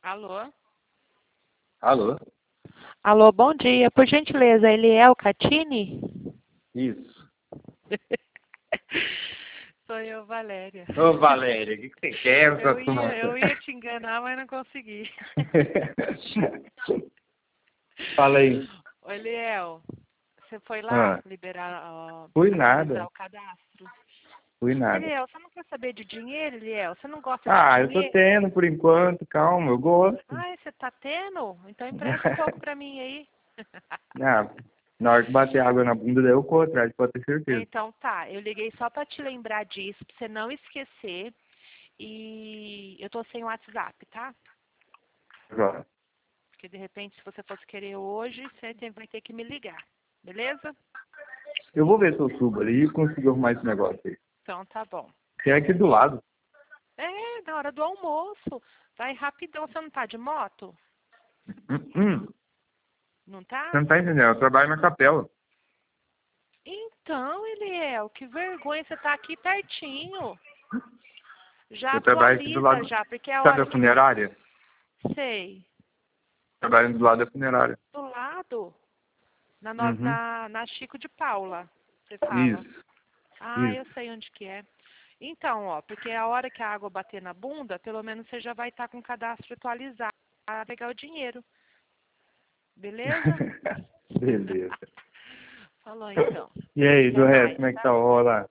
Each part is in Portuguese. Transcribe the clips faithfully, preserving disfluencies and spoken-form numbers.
Alô? Alô? Alô, bom dia. Por gentileza, Eliel Catini? Isso. Sou eu, Valéria. Ô, Valéria, o que, que você quer? Eu ia, eu ia te enganar, mas não consegui. Fala aí. Ô, Eliel, você foi lá Ah, liberar, ó, fui atualizar nada. o cadastro? Fui nada. Eliel, você não quer saber de dinheiro, Eliel? Você não gosta de Ah, eu tô dinheiro? tendo por enquanto, calma, eu gosto. Ai, você tá tendo? Então empresta um pouco pra mim aí. Ah, na hora que bater água na bunda, daí eu corro atrás, pode ter certeza. Então tá, eu liguei só pra te lembrar disso, pra você não esquecer. E eu tô sem WhatsApp, tá? Agora. Porque de repente, se você fosse querer hoje, você tem- vai ter que me ligar. Beleza? Eu vou ver se eu subo ali e consigo arrumar esse negócio aí. Então tá bom. Que é aqui do lado. É, na hora do almoço. Vai rapidão. Você não tá de moto? Hum, hum. Não tá? Você não tá entendendo, eu trabalho na capela. Então, Eliel, que vergonha. Você tá aqui pertinho. Já Eu trabalho aqui do atualiza lado. já, porque é a Sabe hora a que funerária? você... Sei. Trabalho do lado da funerária. Do lado? Na, no- Uhum. na, na Chico de Paula, você fala. Isso, Ah, eu isso. sei onde que é. Então, ó, porque a hora que a água bater na bunda, pelo menos você já vai estar com o cadastro atualizado para pegar o dinheiro. Beleza? Beleza. Falou então. E aí, Até do resto, mais, como é que tá? tá o lá?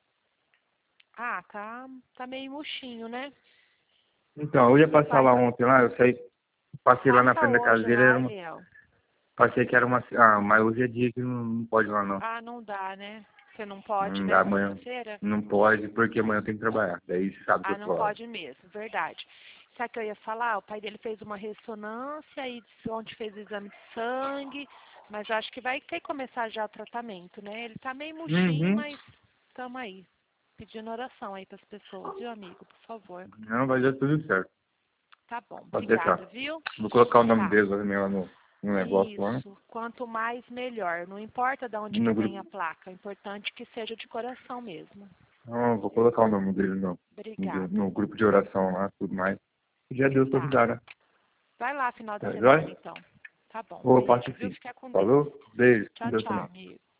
Ah, tá, tá meio murchinho, né? Então, eu ia Seu passar pai lá tá... ontem lá, eu saí, passei lá na Passa frente da casa hoje dele, era lá, uma, Eliel. passei que era uma, ah, mas hoje é dia que não, não pode ir lá não. Ah, não dá, né? Você não pode, Não né? dá amanhã, Segunda-feira? não pode, porque amanhã eu tenho que trabalhar, daí sábado Ah, eu não tô lá. pode mesmo, verdade. Sabe o que eu ia falar? O pai dele fez uma ressonância e ontem fez exame de sangue, mas eu acho que vai ter que começar já o tratamento, né? Ele tá meio murchinho, Uhum. mas tamo aí. Pedindo oração aí pras pessoas, viu, amigo? Por favor. Não, vai dar tudo certo, Tá bom, pode obrigada, deixar. viu? Vou colocar o nome Tá. deles lá também lá no, no negócio lá, né? Isso. Quanto mais, melhor. Não importa de onde que No vem a grupo. placa. É importante que seja de coração mesmo. Não, vou colocar o nome deles no, no, Obrigada. no grupo de oração lá, tudo mais. Já Deus te Tá. ajudar, né? Vai lá final de Tá semana, joia? então. Tá bom. Ô, Beijo, passo viu? sim. Fica com Deus. Falou? Beijo. Com Tchau, Deus tchau, também. amigo.